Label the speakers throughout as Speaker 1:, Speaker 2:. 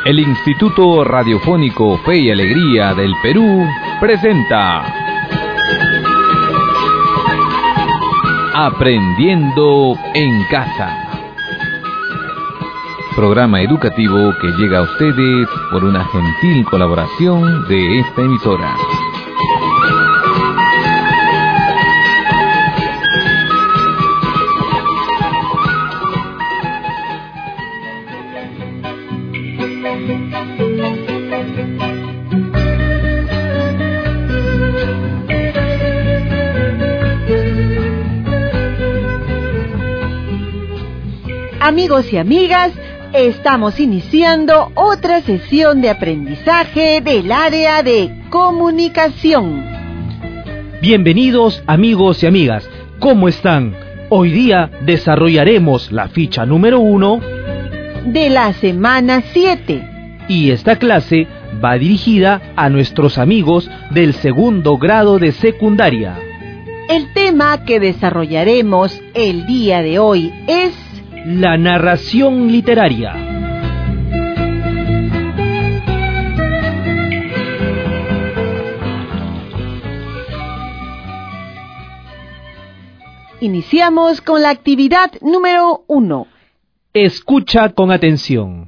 Speaker 1: El Instituto Radiofónico Fe y Alegría del Perú presenta Aprendiendo en Casa. Programa educativo que llega a ustedes por una gentil colaboración de esta emisora.
Speaker 2: Amigos y amigas, estamos iniciando otra sesión de aprendizaje del área de comunicación.
Speaker 3: Bienvenidos amigos y amigas, ¿cómo están? Hoy día desarrollaremos la ficha número 1
Speaker 2: de la semana 7.
Speaker 3: Y esta clase va dirigida a nuestros amigos del segundo grado de secundaria.
Speaker 2: El tema que desarrollaremos el día de hoy es
Speaker 3: la narración literaria.
Speaker 2: Iniciamos con la actividad número 1.
Speaker 3: Escucha con atención.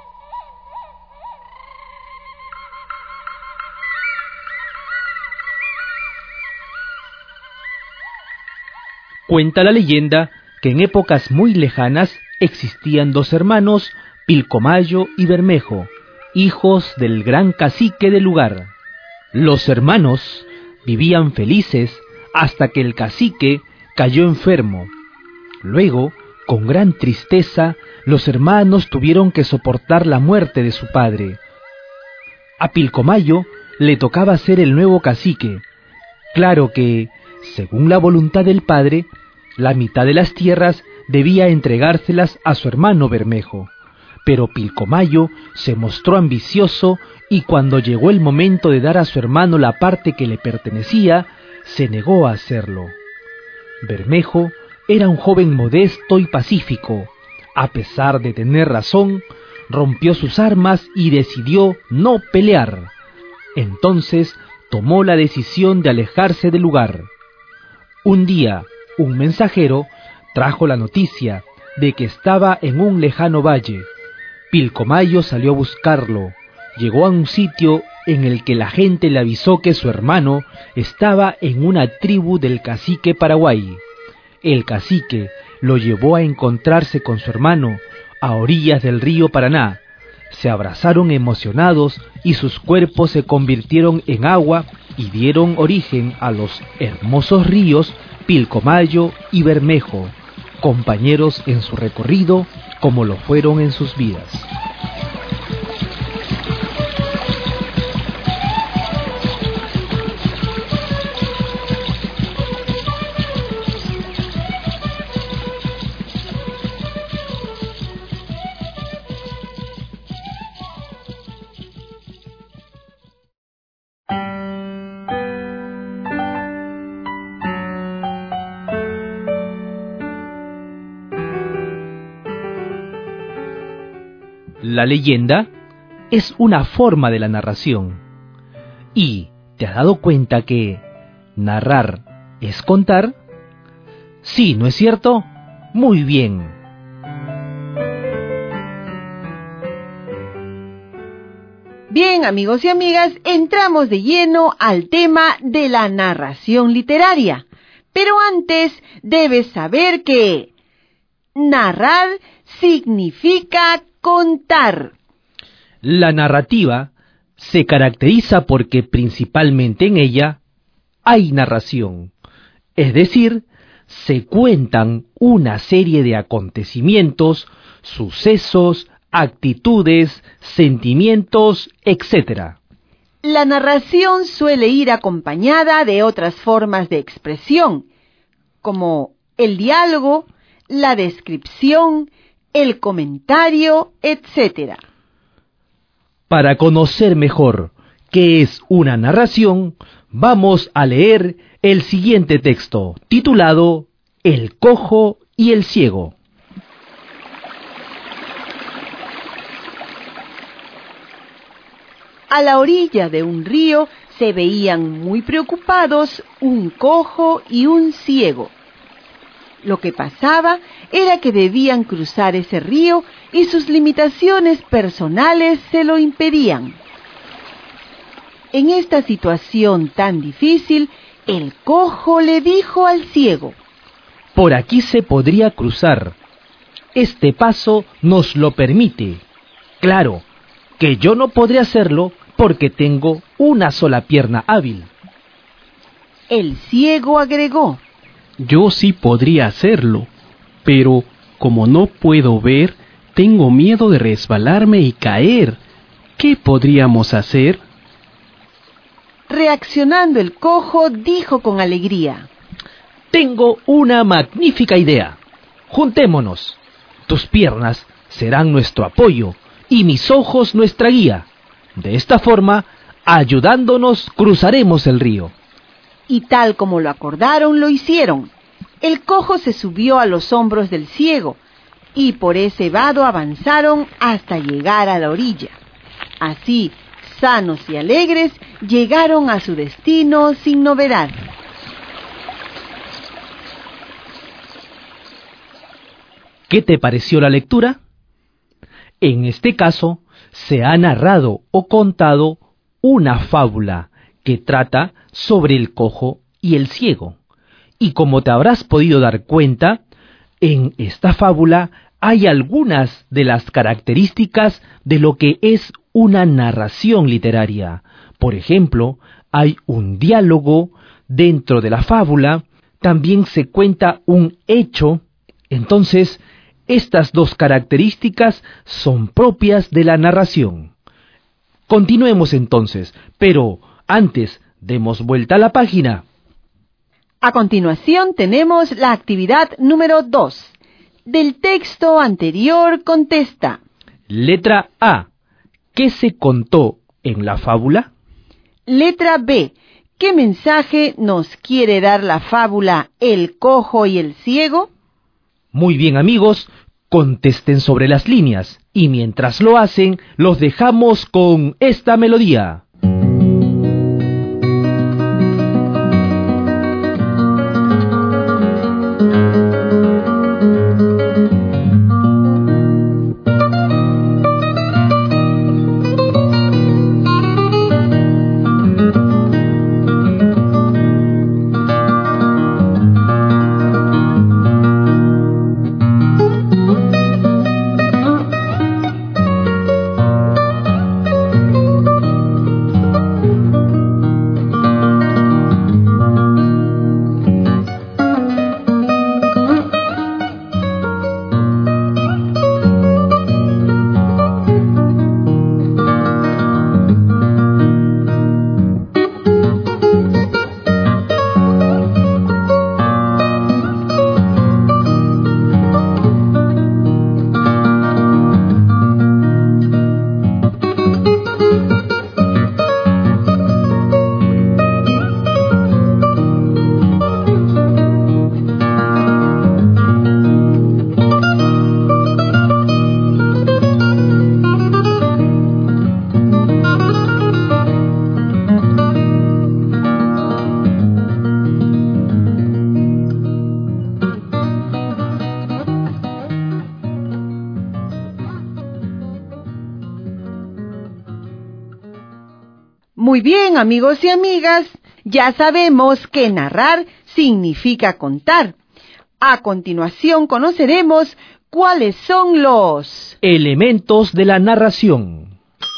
Speaker 3: Cuenta la leyenda que en épocas muy lejanas existían dos hermanos, Pilcomayo y Bermejo, hijos del gran cacique del lugar. Los hermanos vivían felices hasta que el cacique cayó enfermo. Luego, con gran tristeza, los hermanos tuvieron que soportar la muerte de su padre. A Pilcomayo le tocaba ser el nuevo cacique. Claro que, según la voluntad del padre, la mitad de las tierras debía entregárselas a su hermano Bermejo, pero Pilcomayo se mostró ambicioso y cuando llegó el momento de dar a su hermano la parte que le pertenecía, se negó a hacerlo. Bermejo era un joven modesto y pacífico. A pesar de tener razón, rompió sus armas y decidió no pelear. Entonces tomó la decisión de alejarse del lugar. Un día, un mensajero trajo la noticia de que estaba en un lejano valle. Pilcomayo salió a buscarlo. Llegó a un sitio en el que la gente le avisó que su hermano estaba en una tribu del cacique Paraguay. El cacique lo llevó a encontrarse con su hermano a orillas del río Paraná. Se abrazaron emocionados y sus cuerpos se convirtieron en agua y dieron origen a los hermosos ríos Pilcomayo y Bermejo, compañeros en su recorrido como lo fueron en sus vidas. La leyenda es una forma de la narración. ¿Y te has dado cuenta que narrar es contar? Sí, ¿no es cierto? Muy bien.
Speaker 2: Bien, amigos y amigas, entramos de lleno al tema de la narración literaria. Pero antes debes saber que narrar significa contar.
Speaker 3: La narrativa se caracteriza porque principalmente en ella hay narración, es decir, se cuentan una serie de acontecimientos, sucesos, actitudes, sentimientos, etc.
Speaker 2: La narración suele ir acompañada de otras formas de expresión, como el diálogo, la descripción, el comentario, etc.
Speaker 3: Para conocer mejor qué es una narración, vamos a leer el siguiente texto, titulado El cojo y el ciego.
Speaker 2: A la orilla de un río se veían muy preocupados un cojo y un ciego. Lo que pasaba era que debían cruzar ese río y sus limitaciones personales se lo impedían. En esta situación tan difícil, el cojo le dijo al ciego:
Speaker 3: Por aquí se podría cruzar. Este paso nos lo permite. Claro, que yo no podré hacerlo porque tengo una sola pierna hábil.
Speaker 2: El ciego agregó:
Speaker 4: Yo sí podría hacerlo, pero como no puedo ver, tengo miedo de resbalarme y caer. ¿Qué podríamos hacer?
Speaker 2: Reaccionando el cojo, dijo con alegría:
Speaker 3: Tengo una magnífica idea. Juntémonos. Tus piernas serán nuestro apoyo y mis ojos nuestra guía. De esta forma, ayudándonos, cruzaremos el río.
Speaker 2: Y tal como lo acordaron, lo hicieron. El cojo se subió a los hombros del ciego, y por ese vado avanzaron hasta llegar a la orilla. Así, sanos y alegres, llegaron a su destino sin novedad.
Speaker 3: ¿Qué te pareció la lectura? En este caso, se ha narrado o contado una fábula que trata sobre el cojo y el ciego. Y como te habrás podido dar cuenta, en esta fábula hay algunas de las características de lo que es una narración literaria. Por ejemplo, hay un diálogo dentro de la fábula, también se cuenta un hecho. Entonces, estas dos características son propias de la narración. Continuemos entonces, pero antes demos vuelta a la página.
Speaker 2: A continuación tenemos la actividad número 2. Del texto anterior contesta.
Speaker 3: Letra A. ¿Qué se contó en la fábula?
Speaker 2: Letra B. ¿Qué mensaje nos quiere dar la fábula El cojo y el ciego?
Speaker 3: Muy bien, amigos, contesten sobre las líneas y mientras lo hacen, los dejamos con esta melodía.
Speaker 2: Muy bien, amigos y amigas, ya sabemos que narrar significa contar. A continuación conoceremos cuáles son los
Speaker 3: elementos de la narración.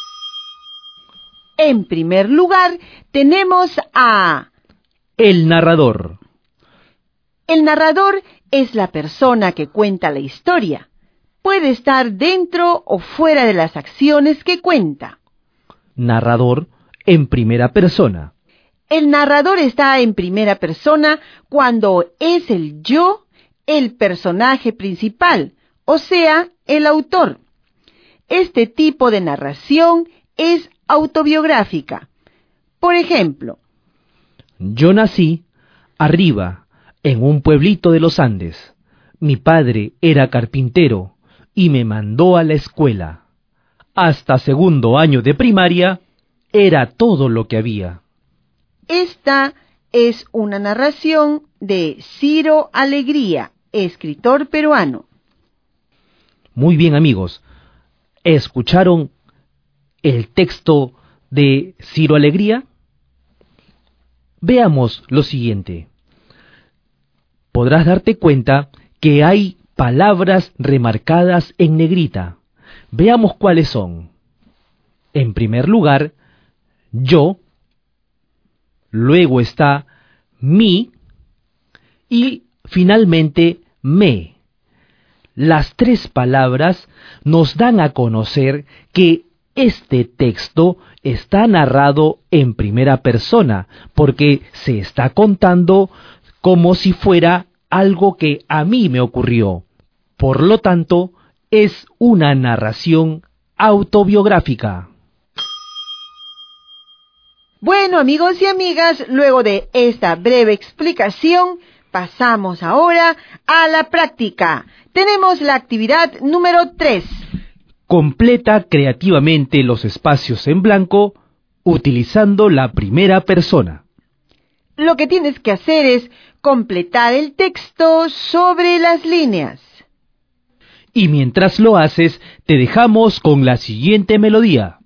Speaker 2: En primer lugar, tenemos a
Speaker 3: el narrador.
Speaker 2: El narrador es la persona que cuenta la historia. Puede estar dentro o fuera de las acciones que cuenta.
Speaker 3: Narrador en primera persona.
Speaker 2: El narrador está en primera persona cuando es el yo, el personaje principal, o sea, el autor. Este tipo de narración es autobiográfica. Por ejemplo,
Speaker 3: yo nací arriba, en un pueblito de los Andes. Mi padre era carpintero y me mandó a la escuela. Hasta segundo año de primaria, era todo lo que había.
Speaker 2: Esta es una narración de Ciro Alegría, escritor peruano.
Speaker 3: Muy bien, amigos. ¿Escucharon el texto de Ciro Alegría? Veamos lo siguiente. Podrás darte cuenta que hay palabras remarcadas en negrita. Veamos cuáles son. En primer lugar, yo, luego está mi y finalmente me. Las tres palabras nos dan a conocer que este texto está narrado en primera persona, porque se está contando como si fuera algo que a mí me ocurrió. Por lo tanto, es una narración autobiográfica.
Speaker 2: Bueno, amigos y amigas, luego de esta breve explicación, pasamos ahora a la práctica. Tenemos la actividad número 3.
Speaker 3: Completa creativamente los espacios en blanco utilizando la primera persona.
Speaker 2: Lo que tienes que hacer es completar el texto sobre las líneas.
Speaker 3: Y mientras lo haces, te dejamos con la siguiente melodía.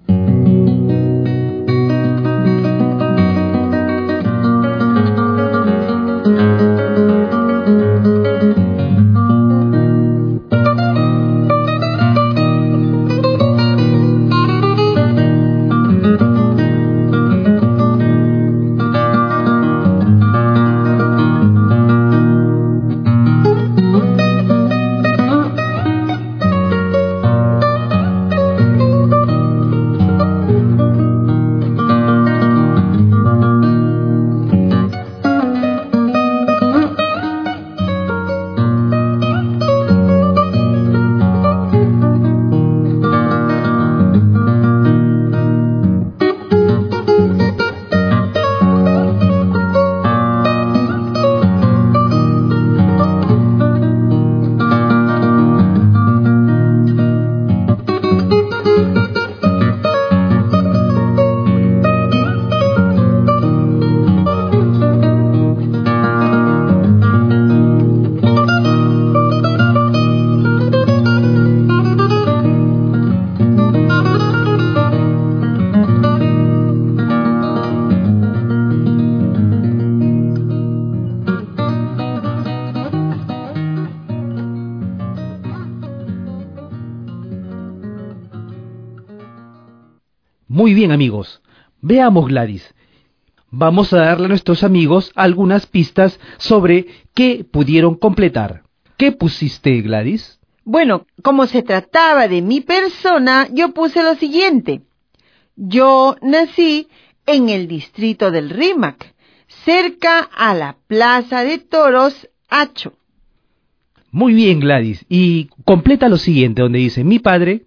Speaker 3: Muy bien, amigos. Veamos, Gladys. Vamos a darle a nuestros amigos algunas pistas sobre qué pudieron completar. ¿Qué pusiste, Gladys?
Speaker 2: Bueno, como se trataba de mi persona, yo puse lo siguiente. Yo nací en el distrito del Rímac, cerca a la Plaza de Toros, Hacho.
Speaker 3: Muy bien, Gladys. Y completa lo siguiente, donde dice, mi padre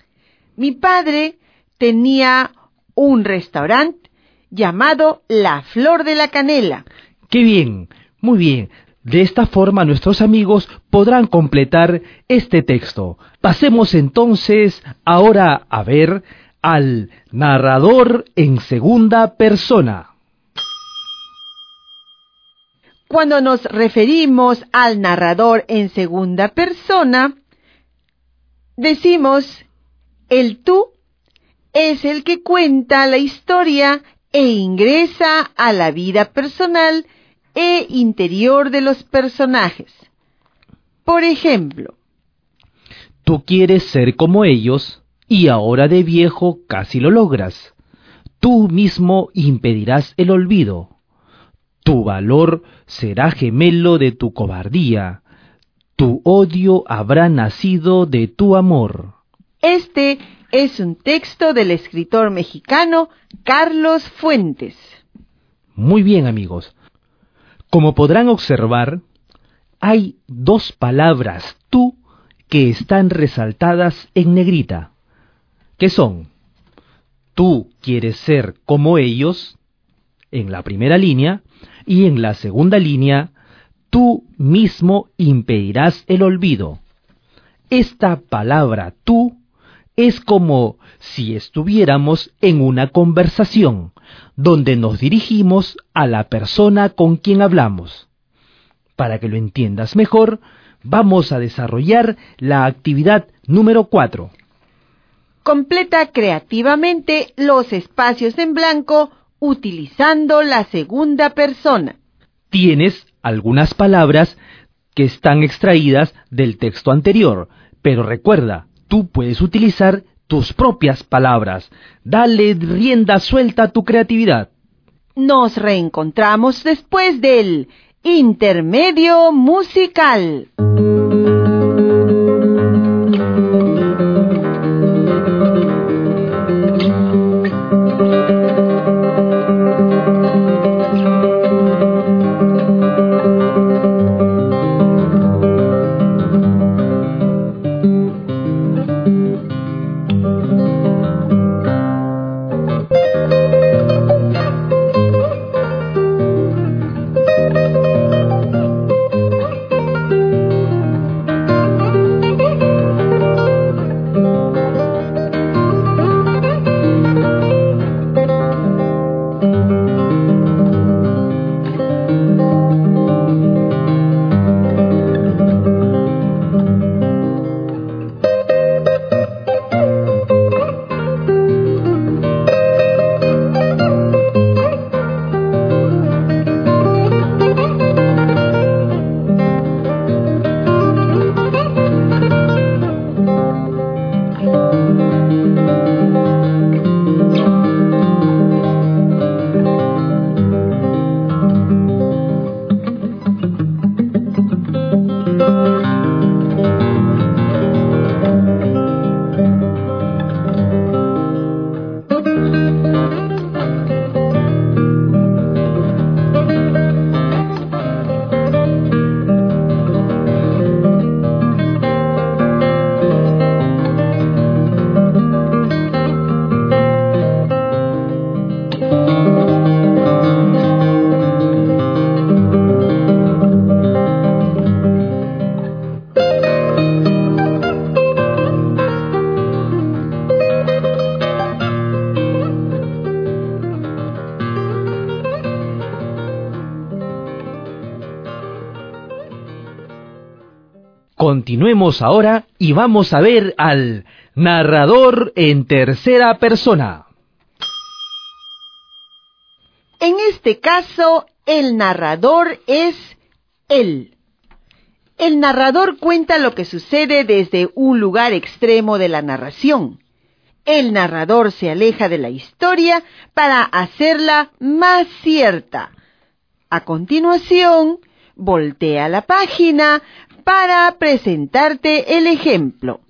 Speaker 2: tenía un restaurante llamado La Flor de la Canela.
Speaker 3: ¡Qué bien! Muy bien. De esta forma nuestros amigos podrán completar este texto. Pasemos entonces ahora a ver al narrador en segunda persona.
Speaker 2: Cuando nos referimos al narrador en segunda persona, decimos el tú es el que cuenta la historia e ingresa a la vida personal e interior de los personajes. Por ejemplo,
Speaker 3: tú quieres ser como ellos y ahora de viejo casi lo logras. Tú mismo impedirás el olvido. Tu valor será gemelo de tu cobardía. Tu odio habrá nacido de tu amor.
Speaker 2: Este es un texto del escritor mexicano Carlos Fuentes.
Speaker 3: Muy bien, amigos. Como podrán observar, hay dos palabras tú que están resaltadas en negrita, que son tú quieres ser como ellos, en la primera línea, y en la segunda línea, tú mismo impedirás el olvido. Esta palabra tú Es como si estuviéramos en una conversación, donde nos dirigimos a la persona con quien hablamos. Para que lo entiendas mejor, vamos a desarrollar la actividad número 4.
Speaker 2: Completa creativamente los espacios en blanco utilizando la segunda persona.
Speaker 3: Tienes algunas palabras que están extraídas del texto anterior, pero recuerda, tú puedes utilizar tus propias palabras. Dale rienda suelta a tu creatividad.
Speaker 2: Nos reencontramos después del intermedio musical.
Speaker 3: Continuemos ahora y vamos a ver al narrador en tercera persona.
Speaker 2: En este caso, el narrador es él. El narrador cuenta lo que sucede desde un lugar extremo de la narración. El narrador se aleja de la historia para hacerla más cierta. A continuación, voltea la página para presentarte el ejemplo.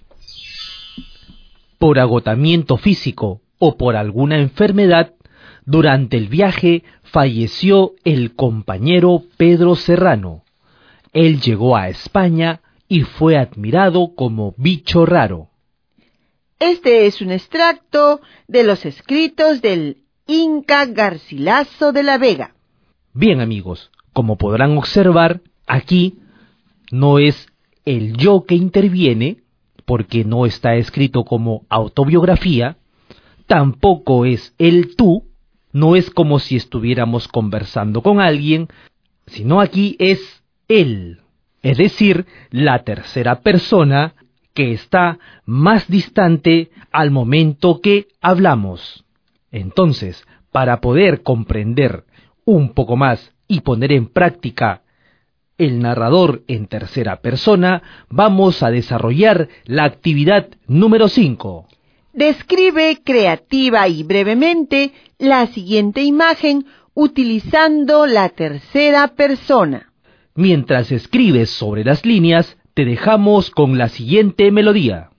Speaker 3: Por agotamiento físico o por alguna enfermedad, durante el viaje falleció el compañero Pedro Serrano. Él llegó a España y fue admirado como bicho raro.
Speaker 2: Este es un extracto de los escritos del Inca Garcilaso de la Vega.
Speaker 3: Bien, amigos, como podrán observar, aquí no es el yo que interviene, porque no está escrito como autobiografía, tampoco es el tú, no es como si estuviéramos conversando con alguien, sino aquí es él, es decir, la tercera persona que está más distante al momento que hablamos. Entonces, para poder comprender un poco más y poner en práctica el narrador en tercera persona, vamos a desarrollar la actividad número 5.
Speaker 2: Describe creativa y brevemente la siguiente imagen utilizando la tercera persona.
Speaker 3: Mientras escribes sobre las líneas, te dejamos con la siguiente melodía.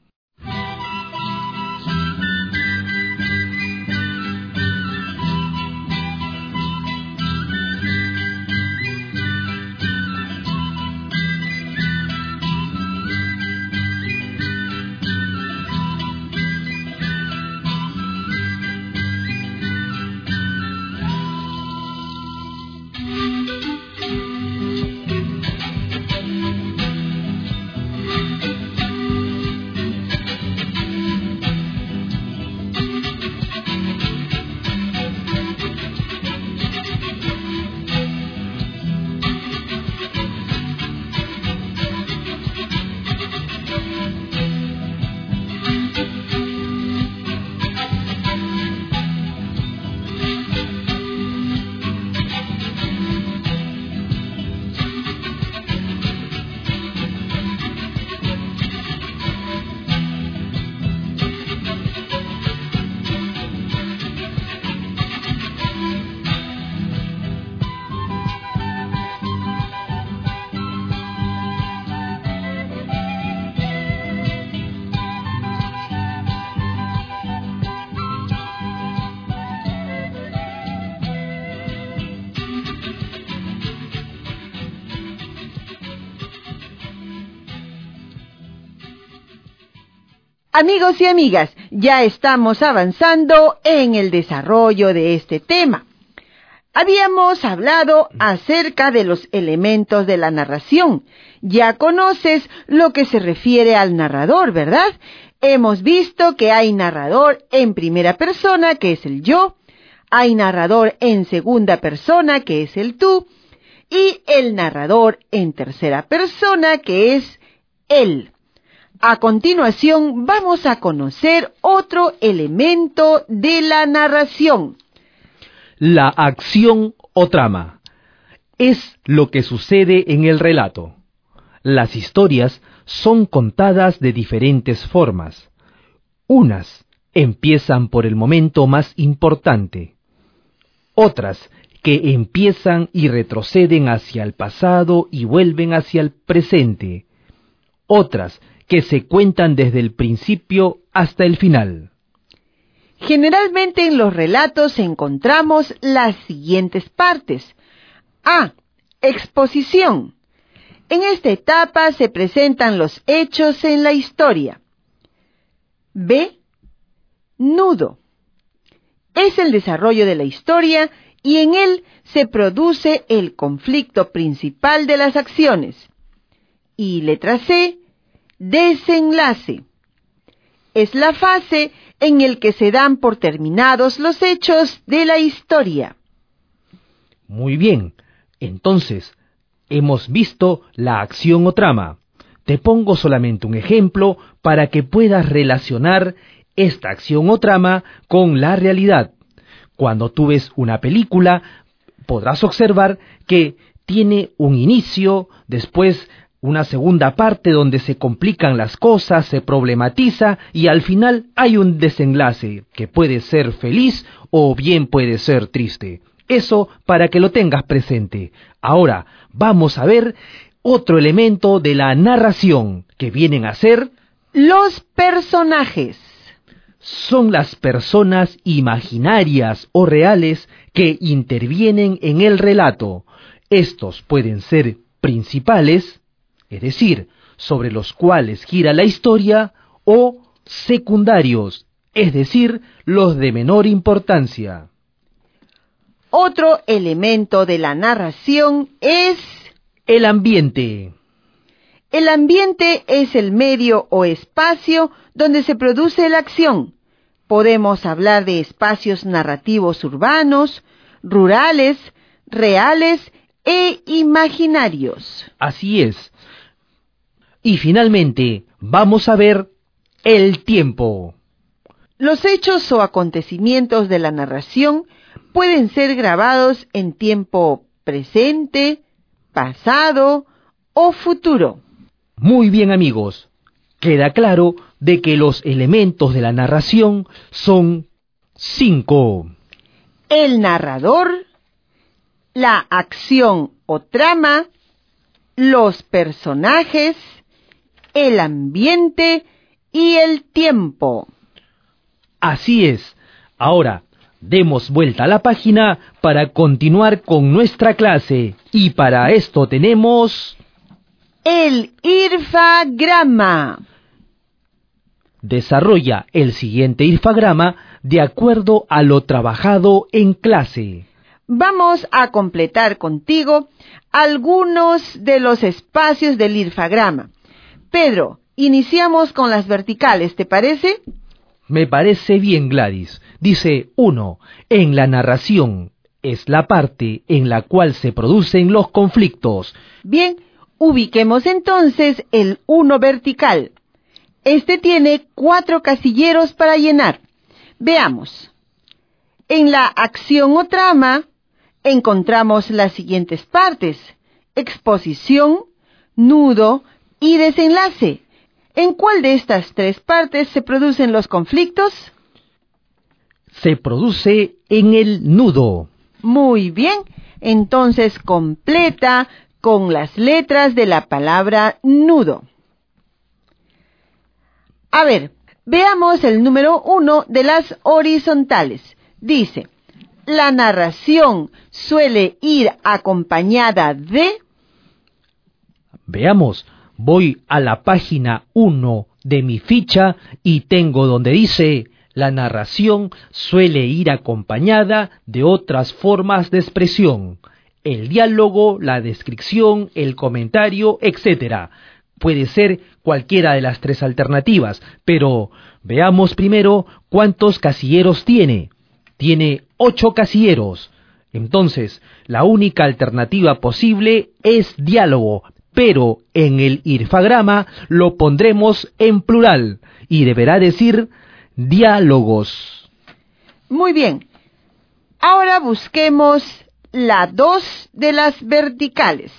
Speaker 2: Amigos y amigas, ya estamos avanzando en el desarrollo de este tema. Habíamos hablado acerca de los elementos de la narración. Ya conoces lo que se refiere al narrador, ¿verdad? Hemos visto que hay narrador en primera persona, que es el yo, hay narrador en segunda persona, que es el tú, y el narrador en tercera persona, que es él. A continuación vamos a conocer otro elemento de la narración.
Speaker 3: La acción o trama es lo que sucede en el relato. Las historias son contadas de diferentes formas. Unas empiezan por el momento más importante. Otras que empiezan y retroceden hacia el pasado y vuelven hacia el presente. Otras que se cuentan desde el principio hasta el final.
Speaker 2: Generalmente en los relatos encontramos las siguientes partes. A. Exposición. En esta etapa se presentan los hechos en la historia. B. Nudo. Es el desarrollo de la historia y en él se produce el conflicto principal de las acciones. Y letra C. Desenlace. Es la fase en el que se dan por terminados los hechos de la historia.
Speaker 3: Muy bien, entonces, hemos visto la acción o trama. Te pongo solamente un ejemplo para que puedas relacionar esta acción o trama con la realidad. Cuando tú ves una película, podrás observar que tiene un inicio, después una segunda parte donde se complican las cosas, se problematiza y al final hay un desenlace que puede ser feliz o bien puede ser triste. Eso para que lo tengas presente. Ahora vamos a ver otro elemento de la narración que vienen a ser
Speaker 2: los personajes.
Speaker 3: Son las personas imaginarias o reales que intervienen en el relato. Estos pueden ser principales, es decir, sobre los cuales gira la historia, o secundarios, es decir, los de menor importancia.
Speaker 2: Otro elemento de la narración es
Speaker 3: el ambiente.
Speaker 2: El ambiente es el medio o espacio donde se produce la acción. Podemos hablar de espacios narrativos urbanos, rurales, reales e imaginarios.
Speaker 3: Así es. Y finalmente, vamos a ver el tiempo.
Speaker 2: Los hechos o acontecimientos de la narración pueden ser grabados en tiempo presente, pasado o futuro.
Speaker 3: Muy bien, amigos. Queda claro de que los elementos de la narración son 5.
Speaker 2: El narrador, la acción o trama, los personajes, el ambiente y el tiempo.
Speaker 3: Así es. Ahora, demos vuelta a la página para continuar con nuestra clase. Y para esto tenemos
Speaker 2: el irfagrama.
Speaker 3: Desarrolla el siguiente irfagrama de acuerdo a lo trabajado en clase.
Speaker 2: Vamos a completar contigo algunos de los espacios del irfagrama. Pedro, iniciamos con las verticales, ¿te parece?
Speaker 3: Me parece bien, Gladys. Dice 1. En la narración es la parte en la cual se producen los conflictos.
Speaker 2: Bien, ubiquemos entonces el 1 vertical. Este tiene 4 casilleros para llenar. Veamos. En la acción o trama encontramos las siguientes partes: exposición, nudo y desenlace. ¿En cuál de estas 3 partes se producen los conflictos?
Speaker 3: Se produce en el nudo.
Speaker 2: Muy bien, entonces completa con las letras de la palabra nudo. A ver, veamos el número 1 de las horizontales. Dice, la narración suele ir acompañada de...
Speaker 3: Veamos, voy a la página 1 de mi ficha y tengo donde dice: la narración suele ir acompañada de otras formas de expresión, el diálogo, la descripción, el comentario, etc. Puede ser cualquiera de las tres alternativas, pero veamos primero cuántos casilleros tiene. Tiene 8 casilleros. Entonces, la única alternativa posible es diálogo, pero en el irfagrama lo pondremos en plural y deberá decir diálogos.
Speaker 2: Muy bien. Ahora busquemos la 2 de las verticales.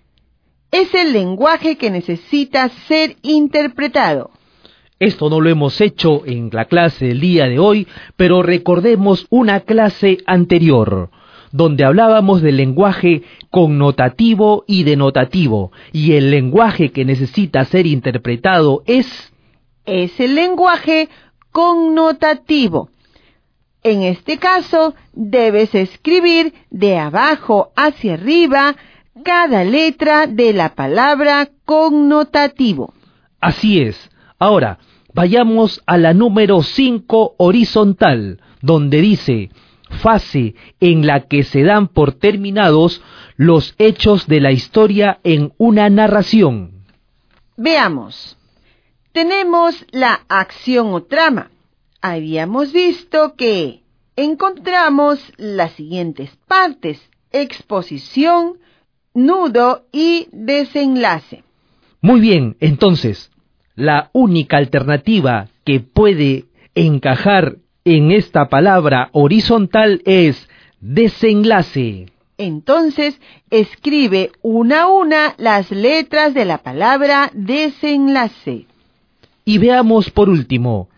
Speaker 2: Es el lenguaje que necesita ser interpretado.
Speaker 3: Esto no lo hemos hecho en la clase del día de hoy, pero recordemos una clase anterior, donde hablábamos del lenguaje connotativo y denotativo, y el lenguaje que necesita ser interpretado es
Speaker 2: el lenguaje connotativo. En este caso, debes escribir de abajo hacia arriba cada letra de la palabra connotativo.
Speaker 3: Así es. Ahora, vayamos a la número 5 horizontal, donde dice fase en la que se dan por terminados los hechos de la historia en una narración.
Speaker 2: Veamos. Tenemos la acción o trama. Habíamos visto que encontramos las siguientes partes: exposición, nudo y desenlace.
Speaker 3: Muy bien, entonces, la única alternativa que puede encajar en esta palabra horizontal es desenlace.
Speaker 2: Entonces, escribe una a una las letras de la palabra desenlace.
Speaker 3: Y veamos por último,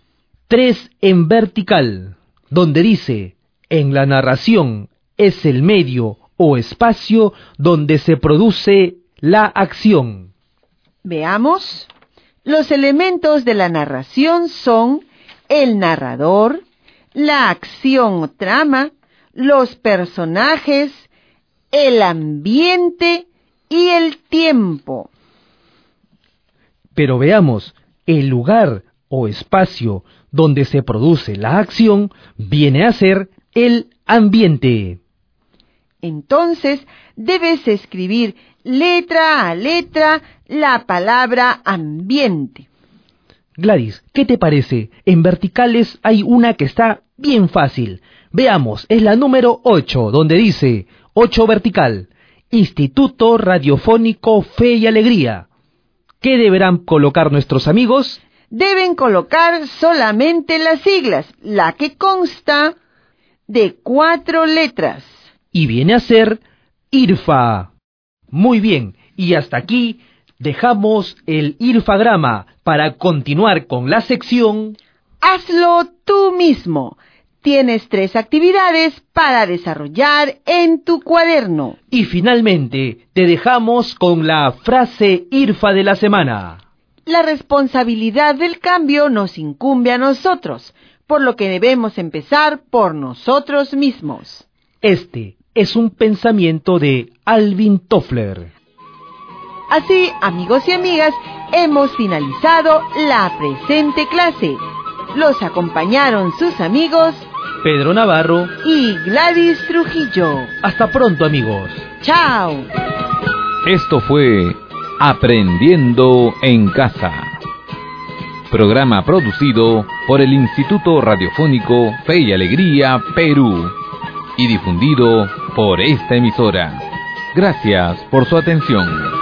Speaker 3: 3 en vertical, donde dice: en la narración es el medio o espacio donde se produce la acción.
Speaker 2: Veamos. Los elementos de la narración son el narrador, la acción o trama, los personajes, el ambiente y el tiempo.
Speaker 3: Pero veamos, el lugar o espacio donde se produce la acción viene a ser el ambiente.
Speaker 2: Entonces, debes escribir letra a letra la palabra ambiente.
Speaker 3: Gladys, ¿qué te parece? En verticales hay una que está bien fácil. Veamos, es la número 8, donde dice 8 vertical, Instituto Radiofónico Fe y Alegría. ¿Qué deberán colocar nuestros amigos?
Speaker 2: Deben colocar solamente las siglas, la que consta de 4 letras.
Speaker 3: Y viene a ser IRFA. Muy bien, y hasta aquí dejamos el irfagrama para continuar con la sección
Speaker 2: Hazlo tú mismo. Tienes 3 actividades para desarrollar en tu cuaderno.
Speaker 3: Y finalmente te dejamos con la frase IRFA de la semana.
Speaker 2: La responsabilidad del cambio nos incumbe a nosotros, por lo que debemos empezar por nosotros mismos.
Speaker 3: Este es un pensamiento de Alvin Toffler.
Speaker 2: Así, amigos y amigas, hemos finalizado la presente clase. Los acompañaron sus amigos
Speaker 3: Pedro Navarro
Speaker 2: y Gladys Trujillo.
Speaker 3: Hasta pronto, amigos.
Speaker 2: ¡Chao!
Speaker 1: Esto fue Aprendiendo en Casa. Programa producido por el Instituto Radiofónico Fe y Alegría, Perú, y difundido por esta emisora. Gracias por su atención.